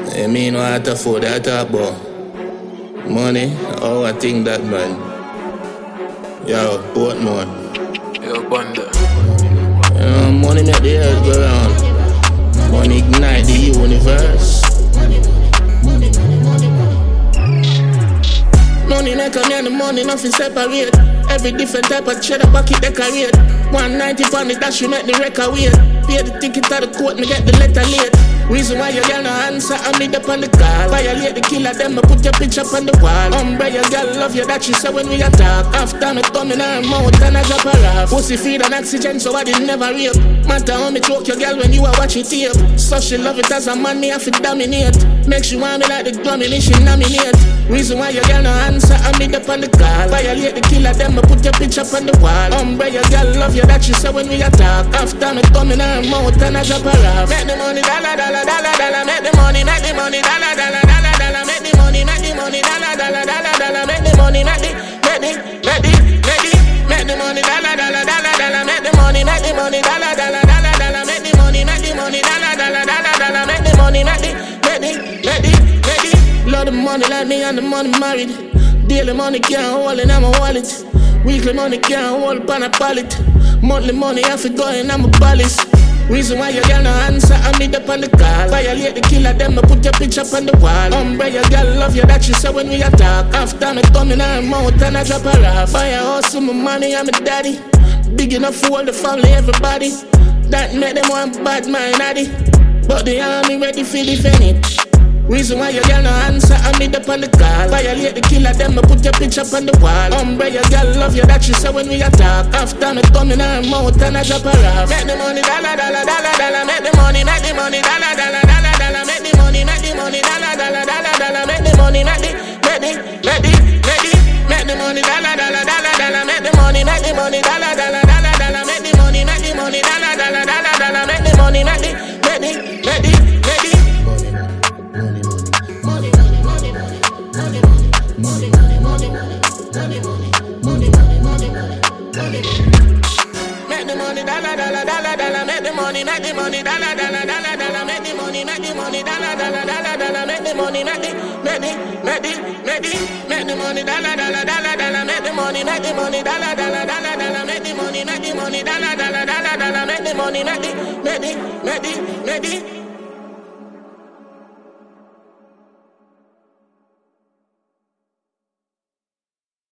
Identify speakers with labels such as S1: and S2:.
S1: I mean what I afford that talk about. Money, oh I think that man. Yo, Portmore.
S2: Yo, Bunda.
S1: Money make the earth go round. Money ignite the universe. Money make a man, the money nothing separate. Every different type of cheddar bucket decorate. 190 pound it dash you make the record weight. Pay the ticket to the court, me get the letter late. Reason why your girl no answer, I meet up on the call. Violate the killer, them I put your picture up on the wall. Your girl love you, that she say when we attack. After me come in her mouth and I drop her off. Pussy feed and oxygen, so I did never rape. Matter how me choke your girl when you are watching tape. So she love it as a man, me have to dominate. Make she want me like the Grammy, she nominate. Reason why your girl no answer, I meet up on the call. Violate the killer, them I put your picture up on the wall. Your girl love you, that she say when we attack. After me come in her mouth and I drop her off. Make the money dollar, dollar, dollar, dollar. Make the money dollar, dollar, dollar, dollar. Make the money dollar, dollar, dollar, dollar. Make the money, make the money dollar, dollar, dollar, dollar. Make the money dollar, dollar, dollar, dollar. Make the money dollar, dollar, dollar, dollar. Make the money, Love the money like me and the money married. Daily money can't hold in my wallet. Weekly money can't hold on a pallet. Monthly money I fi go in my palace. Reason why your girl no answer, I meet up on the call. Violate the killer, them I put your picture up on the wall. Your girl love you, that she say when we attack. After me come in her mouth and I drop her off. Buy a house with my money, I'm a daddy. Big enough for all the family, everybody. That make them want bad mind addy. But the army ready for defend it. Reason why your girl no answer, I meet up on the call. Violate the killer, them I put your picture up on the wall. Your girl love you, that she say when we attack. After me come in her mouth and I drop her off. Make the money dollar, dollar, dollar, dollar. Make the money dollar, dollar, dollar, dollar. Make the money dollar, dollar, dollar, dollar. Make the money dollar, dollar, dollar, dollar, dollar. Make the money dollar, dollar, dollar, dollar. Make the money dollar, dollar, dollar, dollar. Make the money ready. Make the money dollar, dollar, dollar, dollar. Make the money dollar, dollar, dollar, dollar. Make the money dollar, dollar, dollar, dollar. Make the money Make the money dollar, dollar, dollar, dollar. Make the money dollar, dollar, dollar, dollar. Make the money dollar, dollar, dollar, dollar. Make the money